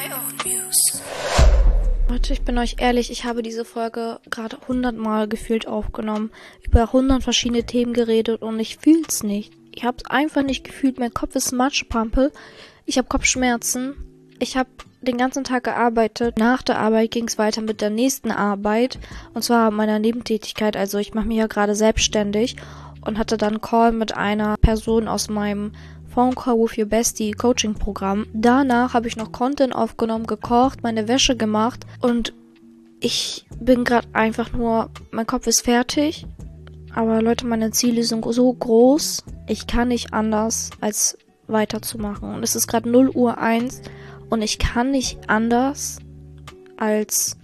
Leute, ich bin euch ehrlich, ich habe diese Folge gerade 100-mal gefühlt aufgenommen, über 100 verschiedene Themen geredet und ich fühl's nicht. Ich hab's einfach nicht gefühlt, mein Kopf ist Matschpampe, ich habe Kopfschmerzen, ich habe den ganzen Tag gearbeitet. Nach der Arbeit ging's weiter mit der nächsten Arbeit, und zwar meiner Nebentätigkeit, also ich mache mich ja gerade selbstständig und hatte dann einen Call mit einer Person aus meinem Phone Call with Your Bestie Coaching-Programm. Danach habe ich noch Content aufgenommen, gekocht, meine Wäsche gemacht und ich bin gerade einfach nur, mein Kopf ist fertig. Aber Leute, meine Ziele sind so groß, ich kann nicht anders, als weiterzumachen. Und es ist gerade 0:01 und ich kann nicht anders, als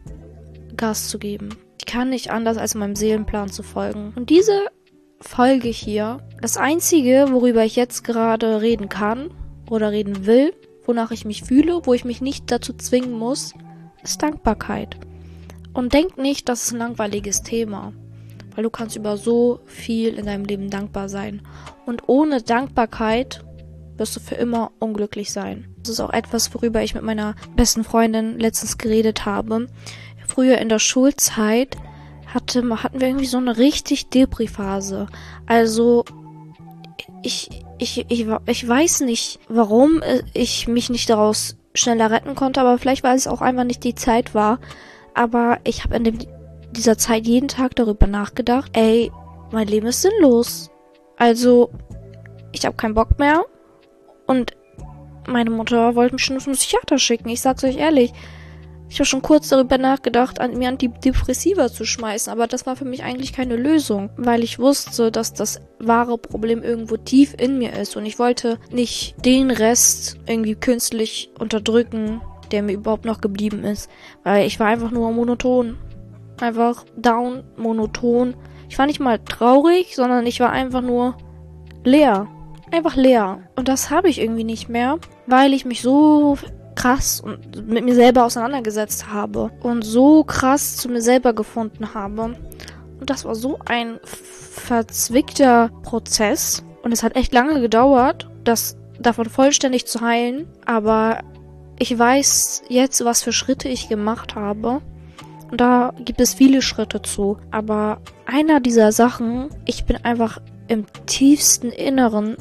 Gas zu geben. Ich kann nicht anders, als meinem Seelenplan zu folgen. Und diese Folge hier, das Einzige, worüber ich jetzt gerade reden kann oder reden will, wonach ich mich fühle, wo ich mich nicht dazu zwingen muss, ist Dankbarkeit. Und denk nicht, das ist ein langweiliges Thema, weil du kannst über so viel in deinem Leben dankbar sein. Und ohne Dankbarkeit wirst du für immer unglücklich sein. Das ist auch etwas, worüber ich mit meiner besten Freundin letztens geredet habe. Früher in der Schulzeit hatten wir irgendwie so eine richtig Depri-Phase. Also, ich weiß nicht, warum ich mich nicht daraus schneller retten konnte, aber vielleicht, weil es auch einfach nicht die Zeit war. Aber ich habe in dieser Zeit jeden Tag darüber nachgedacht, ey, mein Leben ist sinnlos. Also, ich habe keinen Bock mehr und meine Mutter wollte mich schon zum Psychiater schicken. Ich sag's euch ehrlich. Ich habe schon kurz darüber nachgedacht, mir Antidepressiva zu schmeißen, aber das war für mich eigentlich keine Lösung, weil ich wusste, dass das wahre Problem irgendwo tief in mir ist und ich wollte nicht den Rest irgendwie künstlich unterdrücken, der mir überhaupt noch geblieben ist, weil ich war einfach nur monoton, einfach down, monoton. Ich war nicht mal traurig, sondern ich war einfach nur leer, einfach leer. Und das habe ich irgendwie nicht mehr, weil ich mich so krass und mit mir selber auseinandergesetzt habe und so krass zu mir selber gefunden habe. Und das war so ein verzwickter Prozess und es hat echt lange gedauert, das davon vollständig zu heilen, aber ich weiß jetzt, was für Schritte ich gemacht habe und da gibt es viele Schritte zu, aber einer dieser Sachen, ich bin einfach im tiefsten Inneren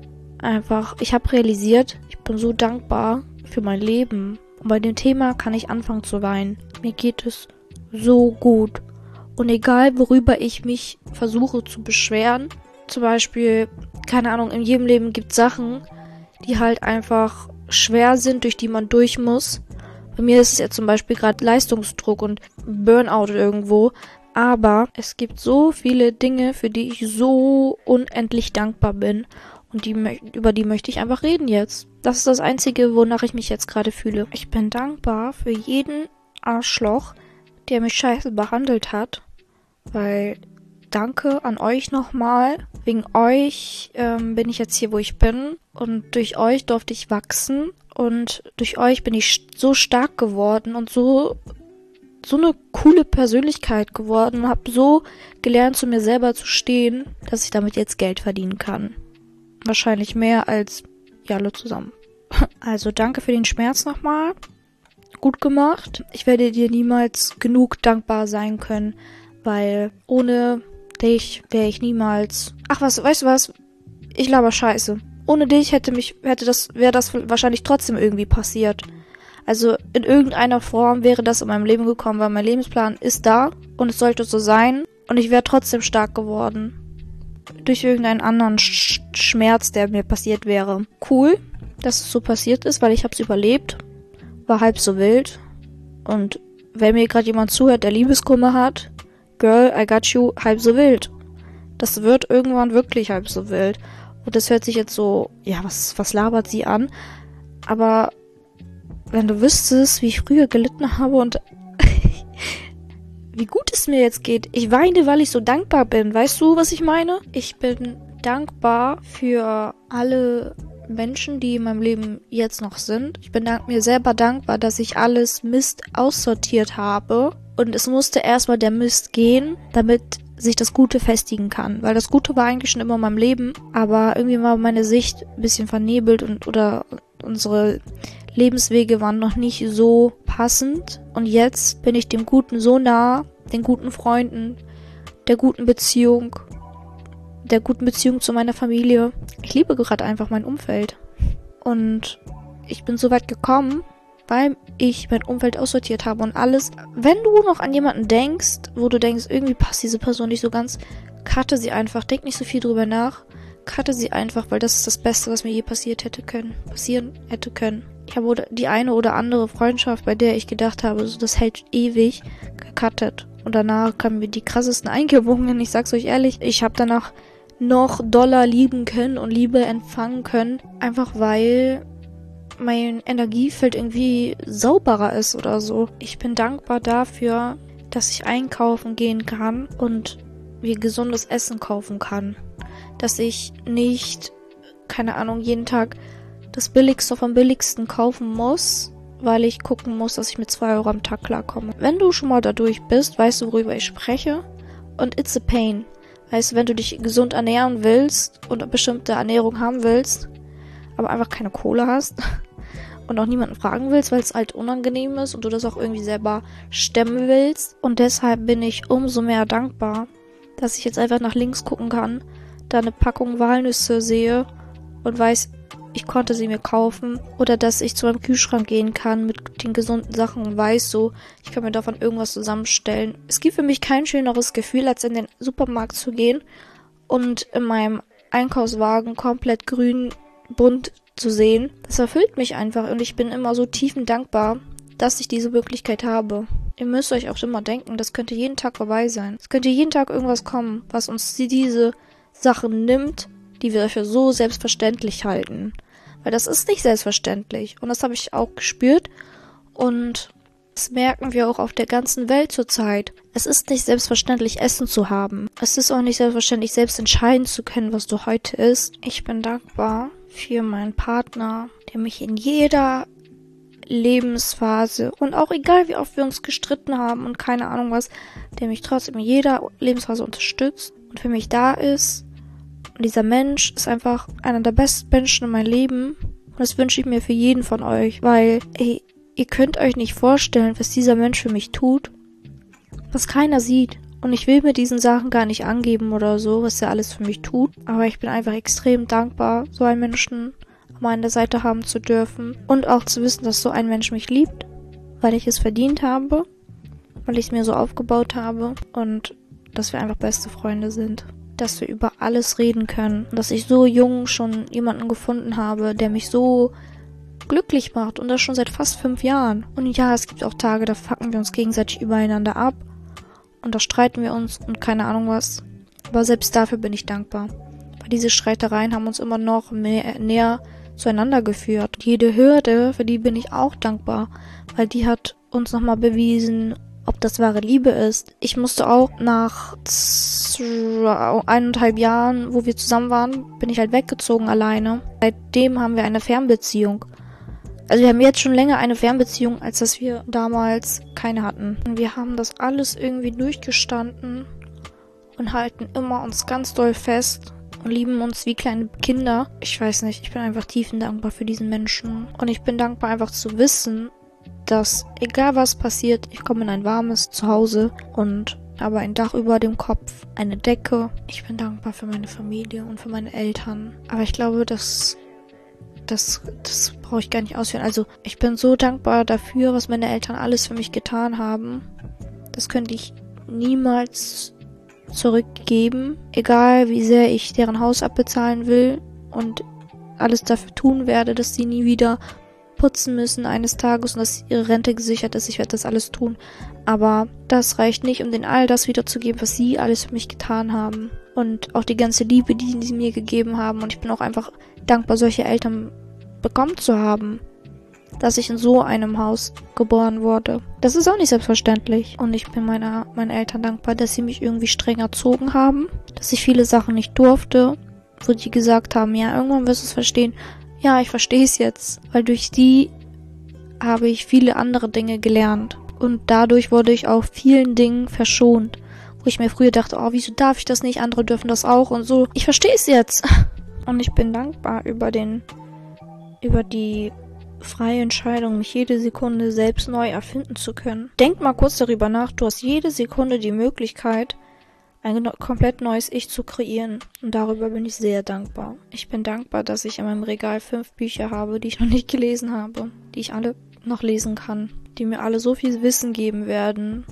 ich habe realisiert, ich bin so dankbar für mein Leben. Und bei dem Thema kann ich anfangen zu weinen. Mir geht es so gut. Und egal, worüber ich mich versuche zu beschweren, zum Beispiel, keine Ahnung, in jedem Leben gibt es Sachen, die halt einfach schwer sind, durch die man durch muss. Bei mir ist es ja zum Beispiel gerade Leistungsdruck und Burnout irgendwo. Aber es gibt so viele Dinge, für die ich so unendlich dankbar bin. Und über die möchte ich einfach reden jetzt. Das ist das Einzige, wonach ich mich jetzt gerade fühle. Ich bin dankbar für jeden Arschloch, der mich scheiße behandelt hat. Weil, danke an euch nochmal. Wegen euch bin ich jetzt hier, wo ich bin. Und durch euch durfte ich wachsen. Und durch euch bin ich so stark geworden und so eine coole Persönlichkeit geworden. Und habe so gelernt, zu mir selber zu stehen, dass ich damit jetzt Geld verdienen kann. Wahrscheinlich mehr als wir alle zusammen. Also danke für den Schmerz nochmal. Gut gemacht. Ich werde dir niemals genug dankbar sein können, weil ohne dich wäre ich niemals... Ach was, weißt du was? Ich laber Scheiße. Ohne dich wäre das wahrscheinlich trotzdem irgendwie passiert. Also in irgendeiner Form wäre das in meinem Leben gekommen, weil mein Lebensplan ist da und es sollte so sein und ich wäre trotzdem stark geworden. Durch irgendeinen anderen Schmerz, der mir passiert wäre. Cool, dass es so passiert ist, weil ich hab's überlebt. War halb so wild. Und wenn mir gerade jemand zuhört, der Liebeskummer hat, Girl, I got you, halb so wild. Das wird irgendwann wirklich halb so wild. Und das hört sich jetzt so, ja, was labert sie an? Aber wenn du wüsstest, wie ich früher gelitten habe und wie gut es mir jetzt geht. Ich weine, weil ich so dankbar bin. Weißt du, was ich meine? Ich bin dankbar für alle Menschen, die in meinem Leben jetzt noch sind. Ich bin mir selber dankbar, dass ich alles Mist aussortiert habe. Und es musste erstmal der Mist gehen, damit sich das Gute festigen kann. Weil das Gute war eigentlich schon immer in meinem Leben. Aber irgendwie war meine Sicht ein bisschen vernebelt oder Unsere Lebenswege waren noch nicht so passend. Und jetzt bin ich dem Guten so nah, den guten Freunden, der guten Beziehung zu meiner Familie. Ich liebe gerade einfach mein Umfeld. Und ich bin so weit gekommen, weil ich mein Umfeld aussortiert habe und alles. Wenn du noch an jemanden denkst, wo du denkst, irgendwie passt diese Person nicht so ganz, cutte sie einfach. Denk nicht so viel drüber nach. Cutte sie einfach, weil das ist das Beste, was mir je passieren hätte können. Ich habe die eine oder andere Freundschaft, bei der ich gedacht habe, so, das hält ewig, gecuttet. Und danach kamen mir die krassesten Eingebungen. Ich sag's euch ehrlich, ich habe danach noch doller lieben können und Liebe empfangen können. Einfach weil mein Energiefeld irgendwie sauberer ist oder so. Ich bin dankbar dafür, dass ich einkaufen gehen kann und mir gesundes Essen kaufen kann. Dass ich nicht, keine Ahnung, jeden Tag das Billigste vom Billigsten kaufen muss, weil ich gucken muss, dass ich mit 2 Euro am Tag klarkomme. Wenn du schon mal dadurch bist, weißt du, worüber ich spreche. Und it's a pain. Weißt du, wenn du dich gesund ernähren willst und eine bestimmte Ernährung haben willst, aber einfach keine Kohle hast und auch niemanden fragen willst, weil es halt unangenehm ist und du das auch irgendwie selber stemmen willst. Und deshalb bin ich umso mehr dankbar, dass ich jetzt einfach nach links gucken kann, da eine Packung Walnüsse sehe und weiß, ich konnte sie mir kaufen. Oder dass ich zu meinem Kühlschrank gehen kann mit den gesunden Sachen und weiß so, ich kann mir davon irgendwas zusammenstellen. Es gibt für mich kein schöneres Gefühl, als in den Supermarkt zu gehen und in meinem Einkaufswagen komplett grün, bunt zu sehen. Das erfüllt mich einfach und ich bin immer so tiefend dankbar, dass ich diese Möglichkeit habe. Ihr müsst euch auch immer denken, das könnte jeden Tag vorbei sein. Es könnte jeden Tag irgendwas kommen, was uns diese Sachen nimmt, die wir für so selbstverständlich halten. Weil das ist nicht selbstverständlich. Und das habe ich auch gespürt. Und das merken wir auch auf der ganzen Welt zurzeit. Es ist nicht selbstverständlich, Essen zu haben. Es ist auch nicht selbstverständlich, selbst entscheiden zu können, was du heute isst. Ich bin dankbar für meinen Partner, der mich in jeder Lebensphase und auch egal wie oft wir uns gestritten haben und keine Ahnung was, der mich trotzdem in jeder Lebensphase unterstützt und für mich da ist. Und dieser Mensch ist einfach einer der besten Menschen in meinem Leben. Und das wünsche ich mir für jeden von euch, weil, ihr könnt euch nicht vorstellen, was dieser Mensch für mich tut, was keiner sieht. Und ich will mir diesen Sachen gar nicht angeben oder so, was er alles für mich tut. Aber ich bin einfach extrem dankbar, so einen Menschen an meiner Seite haben zu dürfen. Und auch zu wissen, dass so ein Mensch mich liebt, weil ich es verdient habe, weil ich es mir so aufgebaut habe und dass wir einfach beste Freunde sind. Dass wir über alles reden können. Und dass ich so jung schon jemanden gefunden habe, der mich so glücklich macht. Und das schon seit fast 5 Jahren. Und ja, es gibt auch Tage, da fucken wir uns gegenseitig übereinander ab. Und da streiten wir uns und keine Ahnung was. Aber selbst dafür bin ich dankbar. Weil diese Streitereien haben uns immer noch näher zueinander geführt. Jede Hürde, für die bin ich auch dankbar. Weil die hat uns nochmal bewiesen, ob das wahre Liebe ist. Ich musste auch nach 1,5 Jahren, wo wir zusammen waren, bin ich halt weggezogen alleine. Seitdem haben wir eine Fernbeziehung. Also wir haben jetzt schon länger eine Fernbeziehung, als dass wir damals keine hatten. Und wir haben das alles irgendwie durchgestanden und halten immer uns ganz doll fest und lieben uns wie kleine Kinder. Ich weiß nicht, ich bin einfach tiefend dankbar für diesen Menschen. Und ich bin dankbar einfach zu wissen, dass egal was passiert, ich komme in ein warmes Zuhause und habe ein Dach über dem Kopf, eine Decke. Ich bin dankbar für meine Familie und für meine Eltern. Aber ich glaube, das brauche ich gar nicht ausführen. Also ich bin so dankbar dafür, was meine Eltern alles für mich getan haben. Das könnte ich niemals zurückgeben. Egal wie sehr ich deren Haus abbezahlen will und alles dafür tun werde, dass sie nie wieder putzen müssen eines Tages und dass ihre Rente gesichert ist. Ich werde das alles tun. Aber das reicht nicht, um denen all das wiederzugeben, was sie alles für mich getan haben. Und auch die ganze Liebe, die sie mir gegeben haben. Und ich bin auch einfach dankbar, solche Eltern bekommen zu haben. Dass ich in so einem Haus geboren wurde. Das ist auch nicht selbstverständlich. Und ich bin meinen Eltern dankbar, dass sie mich irgendwie streng erzogen haben. Dass ich viele Sachen nicht durfte. Wo die gesagt haben, ja, irgendwann wirst du es verstehen. Ja, ich verstehe es jetzt, weil durch die habe ich viele andere Dinge gelernt. Und dadurch wurde ich auch vielen Dingen verschont. Wo ich mir früher dachte, oh, wieso darf ich das nicht? Andere dürfen das auch und so. Ich verstehe es jetzt. Und ich bin dankbar über den über die freie Entscheidung, mich jede Sekunde selbst neu erfinden zu können. Denk mal kurz darüber nach, du hast jede Sekunde die Möglichkeit, ein komplett neues Ich zu kreieren. Und darüber bin ich sehr dankbar. Ich bin dankbar, dass ich in meinem Regal 5 Bücher habe, die ich noch nicht gelesen habe, die ich alle noch lesen kann, die mir alle so viel Wissen geben werden.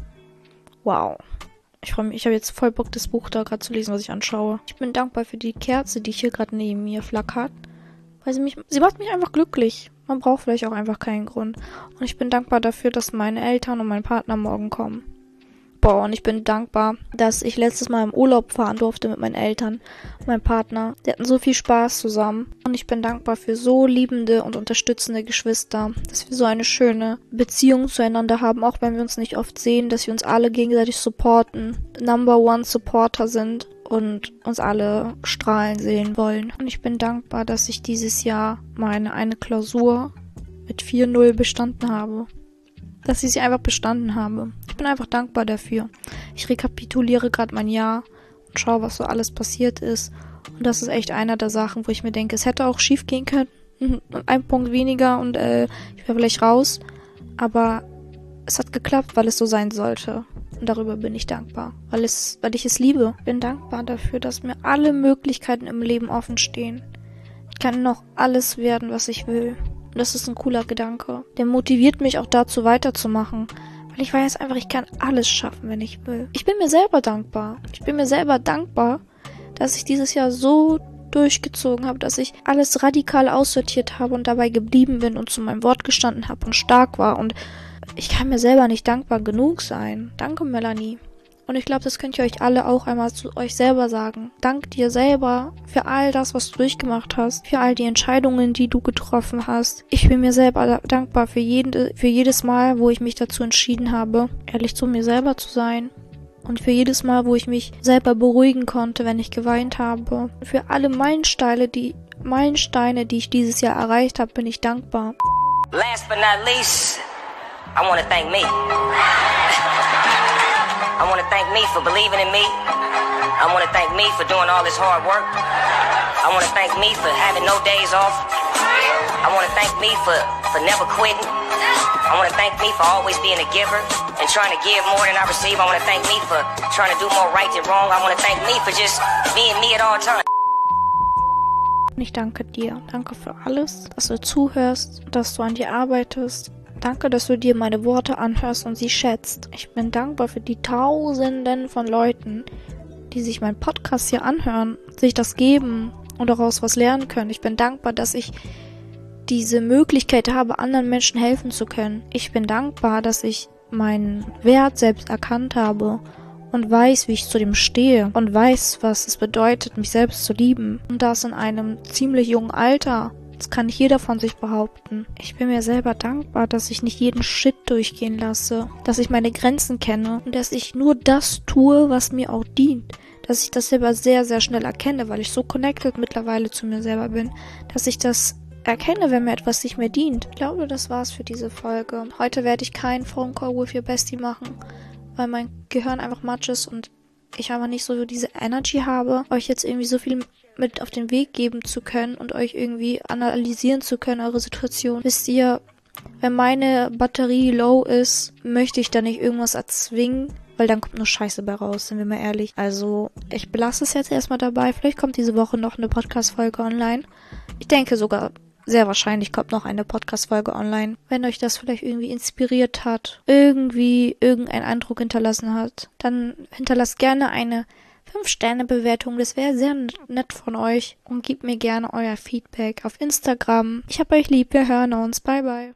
Wow. Ich freue mich, ich habe jetzt voll Bock, das Buch da gerade zu lesen, was ich anschaue. Ich bin dankbar für die Kerze, die hier gerade neben mir flackert, weil sie macht mich einfach glücklich. Man braucht vielleicht auch einfach keinen Grund. Und ich bin dankbar dafür, dass meine Eltern und mein Partner morgen kommen. Boah, und ich bin dankbar, dass ich letztes Mal im Urlaub fahren durfte mit meinen Eltern und meinem Partner. Die hatten so viel Spaß zusammen. Und ich bin dankbar für so liebende und unterstützende Geschwister, dass wir so eine schöne Beziehung zueinander haben, auch wenn wir uns nicht oft sehen, dass wir uns alle gegenseitig supporten, Number One Supporter sind und uns alle strahlen sehen wollen. Und ich bin dankbar, dass ich dieses Jahr meine eine Klausur mit 4,0 bestanden habe. Dass ich sie einfach bestanden habe. Ich bin einfach dankbar dafür. Ich rekapituliere gerade mein Jahr und schaue, was so alles passiert ist. Und das ist echt einer der Sachen, wo ich mir denke, es hätte auch schief gehen können. Ein Punkt weniger und ich wäre vielleicht raus. Aber es hat geklappt, weil es so sein sollte. Und darüber bin ich dankbar. Weil ich es liebe. Ich bin dankbar dafür, dass mir alle Möglichkeiten im Leben offen stehen. Ich kann noch alles werden, was ich will. Und das ist ein cooler Gedanke. Der motiviert mich auch dazu weiterzumachen. Weil ich weiß einfach, ich kann alles schaffen, wenn ich will. Ich bin mir selber dankbar. Ich bin mir selber dankbar, dass ich dieses Jahr so durchgezogen habe, dass ich alles radikal aussortiert habe und dabei geblieben bin und zu meinem Wort gestanden habe und stark war. Und ich kann mir selber nicht dankbar genug sein. Danke, Melanie. Und ich glaube, das könnt ihr euch alle auch einmal zu euch selber sagen. Dank dir selber für all das, was du durchgemacht hast, für all die Entscheidungen, die du getroffen hast. Ich bin mir selber dankbar für jedes Mal, wo ich mich dazu entschieden habe, ehrlich zu mir selber zu sein. Und für jedes Mal, wo ich mich selber beruhigen konnte, wenn ich geweint habe. Für alle Meilensteine, die ich dieses Jahr erreicht habe, bin ich dankbar. Last but not least, I want to thank me. I want to thank me for believing in me. I want to thank me for doing all this hard work. I want to thank me for having no days off. I want to thank me for never quitting. I want to thank me for always being a giver and trying to give more than I receive. I want to thank me for trying to do more right than wrong. I want to thank me for just being me at all times. Ich danke dir. Danke für alles, dass du zuhörst, dass du an dir arbeitest. Danke, dass du dir meine Worte anhörst und sie schätzt. Ich bin dankbar für die Tausenden von Leuten, die sich meinen Podcast hier anhören, sich das geben und daraus was lernen können. Ich bin dankbar, dass ich diese Möglichkeit habe, anderen Menschen helfen zu können. Ich bin dankbar, dass ich meinen Wert selbst erkannt habe und weiß, wie ich zu dem stehe und weiß, was es bedeutet, mich selbst zu lieben. Und das in einem ziemlich jungen Alter. Das kann nicht jeder von sich behaupten. Ich bin mir selber dankbar, dass ich nicht jeden Shit durchgehen lasse, dass ich meine Grenzen kenne und dass ich nur das tue, was mir auch dient. Dass ich das selber sehr, sehr schnell erkenne, weil ich so connected mittlerweile zu mir selber bin, dass ich das erkenne, wenn mir etwas nicht mehr dient. Ich glaube, das war's für diese Folge. Heute werde ich keinen Phone Call with your Bestie machen, weil mein Gehirn einfach matsch ist und ich einfach nicht so diese Energy habe, euch jetzt irgendwie so viel mit auf den Weg geben zu können und euch irgendwie analysieren zu können, eure Situation. Wisst ihr, wenn meine Batterie low ist, möchte ich da nicht irgendwas erzwingen, weil dann kommt nur Scheiße bei raus, sind wir mal ehrlich. Also, ich belasse es jetzt erstmal dabei. Vielleicht kommt diese Woche noch eine Podcast-Folge online. Ich denke sogar, sehr wahrscheinlich kommt noch eine Podcast-Folge online. Wenn euch das vielleicht irgendwie inspiriert hat, irgendwie irgendeinen Eindruck hinterlassen hat, dann hinterlasst gerne eine 5-Sterne-Bewertung, das wäre sehr nett von euch und gebt mir gerne euer Feedback auf Instagram. Ich hab euch lieb, wir hören uns, bye bye.